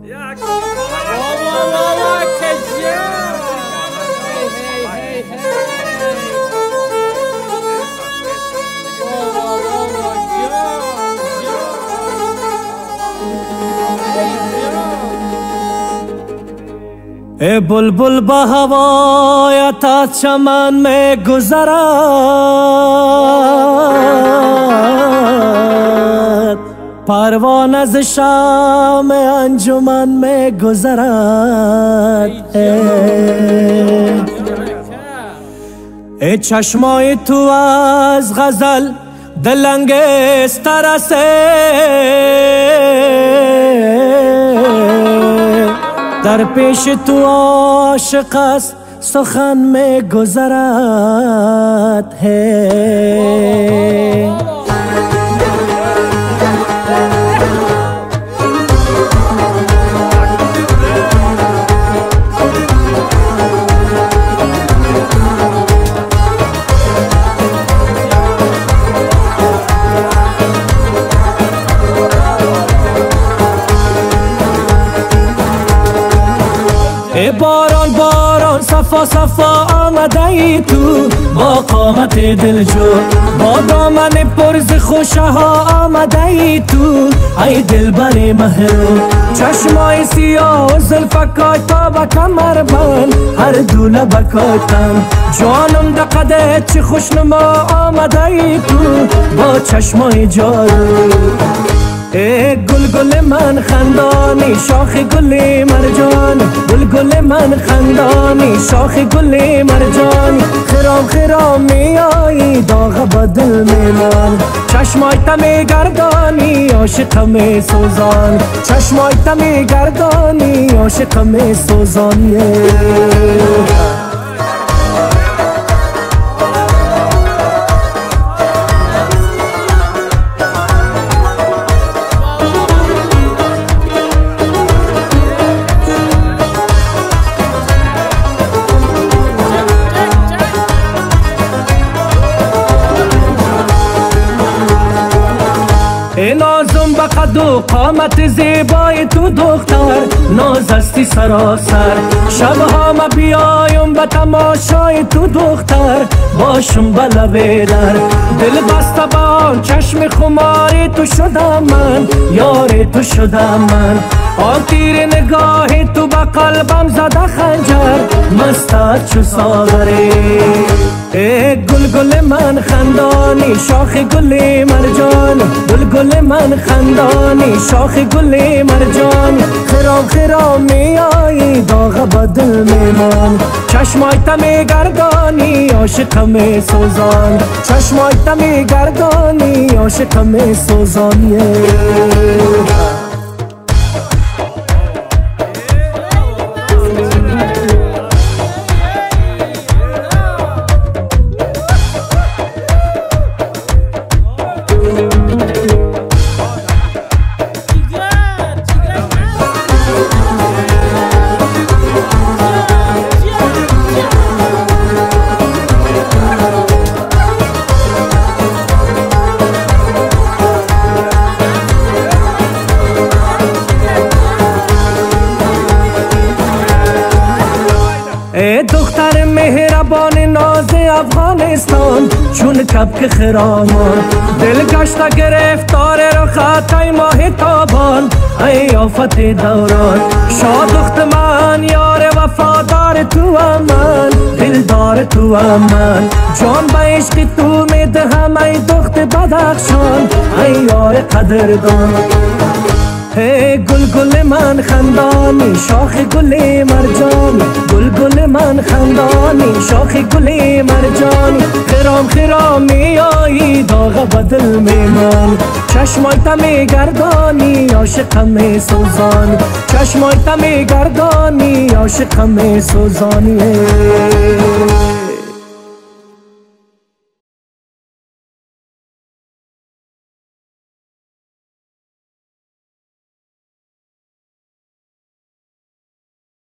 ए बुलबुल बहवाया था चमन में गुजरा परवाना ज़ शाम अंजुमन में गुजरा ए चश्मों तू आज गजल दिलंगेज़ तरह से در پیش تو عاشق است سخن میں گذرات ہے باران باران صفا صفا آمده ای تو با قامت دلجو با دامن پرز خوشه ها آمده ای تو ای دلبر مهرو چشمای سیاه و زلفکای تا به کمر بند هر دو لبکای تن جانم دقده چه خوشنما آمده ای تو با چشمای جارو ای گل گل من خندانی شاخ گل مرجان گل گل من خندانی شاخ گل مرجان خرام خرام می آیی داغ بدل میمان چشمای تمی گردانی عاشق می سوزان چشمای تمی گردانی عاشق می سوزانی ای نازم بقد و قامت زیبای تو دختر نازستی سراسر شبها ما بیایم به تماشای تو دختر باشم به لب در دل بسته به آن چشم خماری تو شدم من یار تو شدم من آن تیر نگاه تو به قلبم زده خنجر مستت چو ساغری ای گل گل من خندانی شاخ گل مرجان گل گل من خندانی شاخ گل مرجان خرام خرام می آیی داغ بدل میمان چشمای تمی گردانی عاشق می سوزان چشمای تمی گردانی عاشق می سوزانی ای دختر مهربان ناز افغانستان چون کبک خرامان دل گشته گرفتار رو خطای ماه تابان ای آفت دوران شادخت من یار وفادار تو من دلدار تو من جان به عشق تو میدهم ای دخت بدخشان ای یار قدردان ای گل گل من خندانی شاخ گل مرجان گل گل من خندانی شاخ گل مرجان خرام خرام می آیی داغ بدل میمان چشمای تمی گردانی عاشق می سوزان چشمای تمی گردانی عاشق می سوزانی